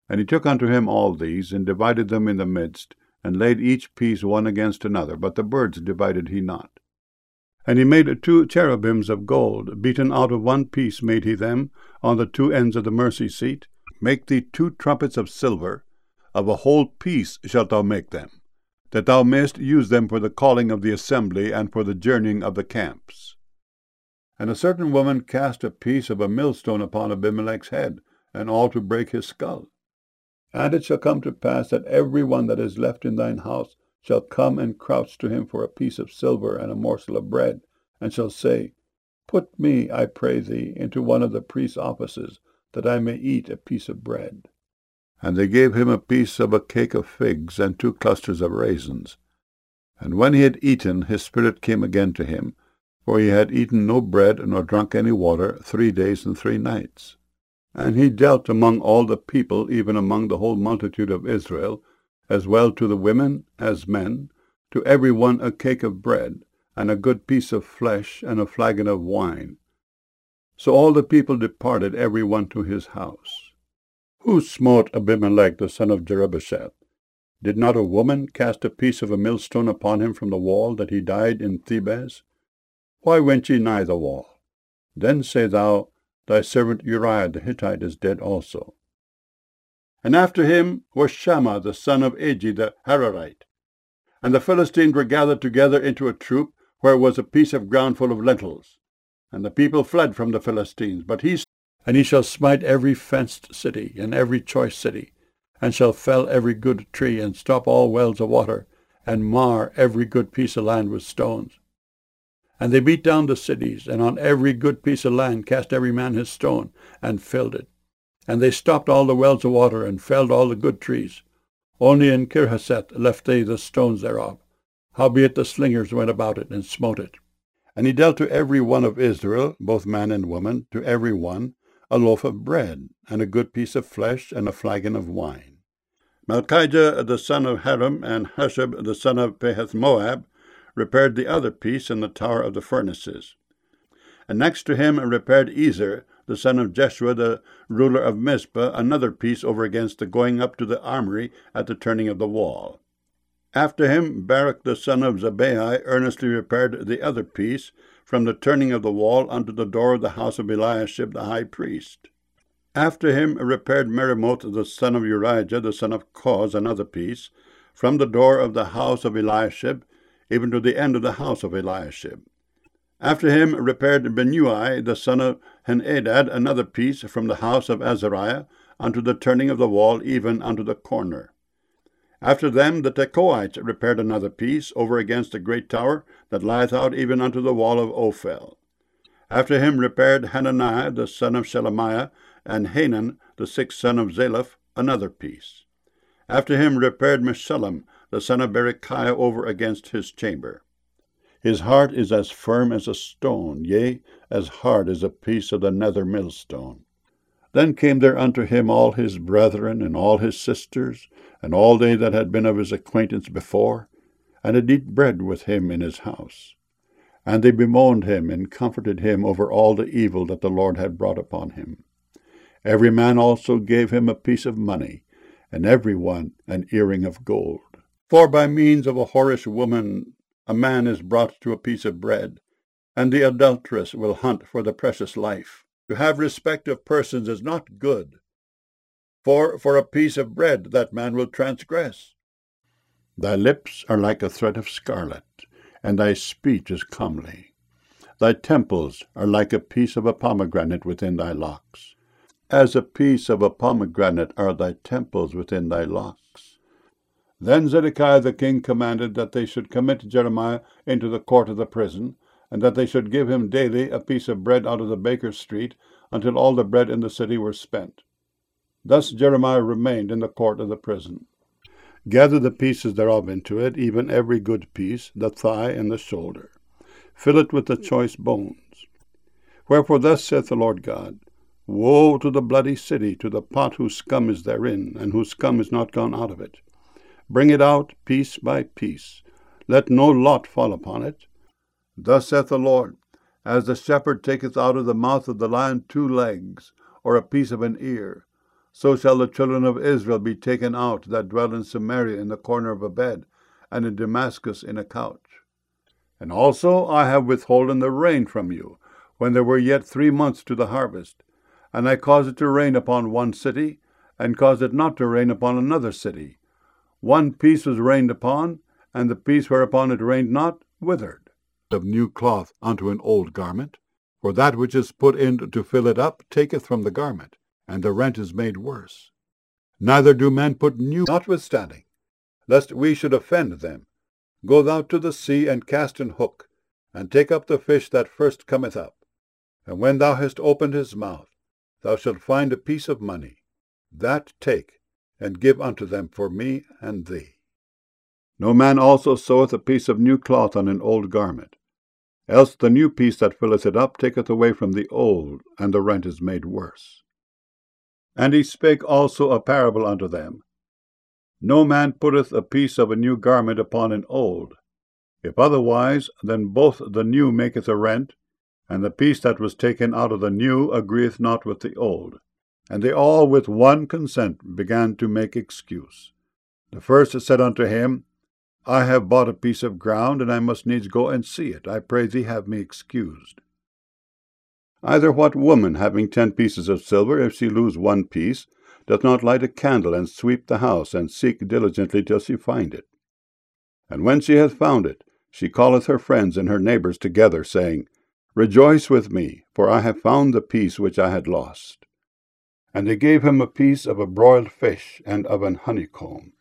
And he took unto him all these, and divided them in the midst, and laid each piece one against another, but the birds divided he not. And he made 2 cherubims of gold, beaten out of one piece made he them, on the 2 ends of the mercy seat. Make thee 2 trumpets of silver, of a whole piece shalt thou make them, that thou mayest use them for the calling of the assembly, and for the journeying of the camps. And a certain woman cast a piece of a millstone upon Abimelech's head, and all to break his skull. And it shall come to pass that every one that is left in thine house shall come and crouch to him for a piece of silver and a morsel of bread, and shall say, Put me, I pray thee, into one of the priest's offices, that I may eat a piece of bread. And they gave him a piece of a cake of figs, and 2 clusters of raisins. And when he had eaten, his spirit came again to him, for he had eaten no bread nor drunk any water 3 days and 3 nights. And he dealt among all the people, even among the whole multitude of Israel, as well to the women as men, to every one a cake of bread, and a good piece of flesh, and a flagon of wine. So all the people departed, every one to his house. Who smote Abimelech the son of Jerubbesheth? Did not a woman cast a piece of a millstone upon him from the wall, that he died in Thebez? Why went ye nigh the wall? Then say thou, Thy servant Uriah the Hittite is dead also. And after him was Shammah the son of Agi the Hararite. And the Philistines were gathered together into a troop, where was a piece of ground full of lentils. And the people fled from the Philistines. But he shall smite every fenced city, and every choice city, and shall fell every good tree, and stop all wells of water, and mar every good piece of land with stones. And they beat down the cities, and on every good piece of land cast every man his stone, and filled it. And they stopped all the wells of water, and felled all the good trees. Only in Kirhaseth left they the stones thereof. Howbeit the slingers went about it, and smote it. And he dealt to every one of Israel, both man and woman, to every one, a loaf of bread, and a good piece of flesh, and a flagon of wine. Malchijah the son of Haram, and Hushab the son of Pahath-Moab, repaired the other piece in the tower of the furnaces. And next to him repaired Ezer, the son of Jeshua, the ruler of Mizpah, another piece over against the going up to the armory at the turning of the wall. After him Barak the son of Zabbai earnestly repaired the other piece, from the turning of the wall unto the door of the house of Eliashib the high priest. After him repaired Meremoth the son of Urijah, the son of Koz, another piece, from the door of the house of Eliashib, even to the end of the house of Eliashib. After him repaired Benui the son of Henadad, another piece, from the house of Azariah unto the turning of the wall, even unto the corner. After them the Tekoites repaired another piece, over against the great tower that lieth out even unto the wall of Ophel. After him repaired Hananiah the son of Shelemiah, and Hanan the 6th son of Zalaph, another piece. After him repaired Meshullam the son of Berechiah, over against his chamber. His heart is as firm as a stone, yea, as hard as a piece of the nether millstone. Then came there unto him all his brethren, and all his sisters, and all they that had been of his acquaintance before, and did eat bread with him in his house. And they bemoaned him, and comforted him over all the evil that the Lord had brought upon him. Every man also gave him a piece of money, and every one an earring of gold. For by means of a whorish woman a man is brought to a piece of bread, and the adulteress will hunt for the precious life. To have respect of persons is not good, for a piece of bread that man will transgress. Thy lips are like a thread of scarlet, and thy speech is comely. Thy temples are like a piece of a pomegranate within thy locks. As a piece of a pomegranate are thy temples within thy locks. Then Zedekiah the king commanded that they should commit Jeremiah into the court of the prison, and that they should give him daily a piece of bread out of the baker's street, until all the bread in the city were spent. Thus Jeremiah remained in the court of the prison. Gather the pieces thereof into it, even every good piece, the thigh and the shoulder. Fill it with the choice bones. Wherefore thus saith the Lord God, Woe to the bloody city, to the pot whose scum is therein, and whose scum is not gone out of it. Bring it out piece by piece. Let no lot fall upon it. Thus saith the Lord, As the shepherd taketh out of the mouth of the lion 2 legs, or a piece of an ear, so shall the children of Israel be taken out that dwell in Samaria in the corner of a bed, and in Damascus in a couch. And also I have withholden the rain from you, when there were yet 3 months to the harvest. And I caused it to rain upon one city, and caused it not to rain upon another city. One piece was rained upon, and the piece whereupon it rained not withered. Of new cloth unto an old garment, for that which is put in to fill it up taketh from the garment, and the rent is made worse. Neither do men put new. Notwithstanding, lest we should offend them, go thou to the sea, and cast an hook, and take up the fish that first cometh up. And when thou hast opened his mouth, thou shalt find a piece of money. That take, and give unto them for me and thee. No man also seweth a piece of new cloth on an old garment, else the new piece that filleth it up taketh away from the old, and the rent is made worse. And he spake also a parable unto them. No man putteth a piece of a new garment upon an old. If otherwise, then both the new maketh a rent, and the piece that was taken out of the new agreeth not with the old. And they all with one consent began to make excuse. The first said unto him, I have bought a piece of ground, and I must needs go and see it. I pray thee have me excused. Either what woman, having 10 pieces of silver, if she lose 1 piece, doth not light a candle, and sweep the house, and seek diligently till she find it? And when she hath found it, she calleth her friends and her neighbors together, saying, Rejoice with me, for I have found the piece which I had lost. And they gave him a piece of a broiled fish, and of an honeycomb.